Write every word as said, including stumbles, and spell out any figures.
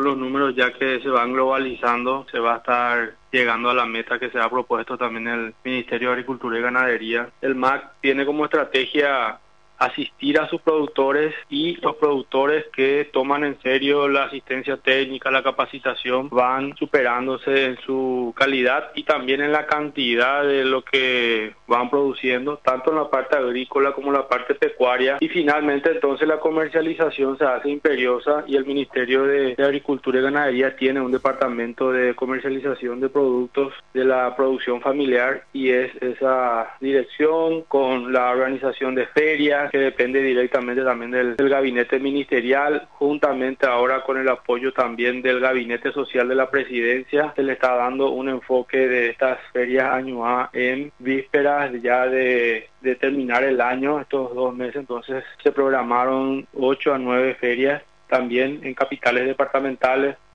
los números, ya que se van globalizando, se va a estar llegando a la meta que se ha propuesto también el Ministerio de Agricultura y Ganadería. El M A C tiene como estrategia asistir a sus productores, y los productores que toman en serio la asistencia técnica, la capacitación, van superándose en su calidad y también en la cantidad de lo que van produciendo, tanto en la parte agrícola como en la parte pecuaria, y finalmente entonces la comercialización se hace imperiosa, y el Ministerio de, de Agricultura y Ganadería tiene un departamento de comercialización de productos de la producción familiar, y es esa dirección con la organización de ferias, que depende directamente también del, del gabinete ministerial, juntamente ahora con el apoyo también del gabinete social de la presidencia. Se le está dando un enfoque de estas ferias año A en vísperas ya de, de terminar el año, estos dos meses. Entonces se programaron ocho a nueve ferias también en capitales departamentales,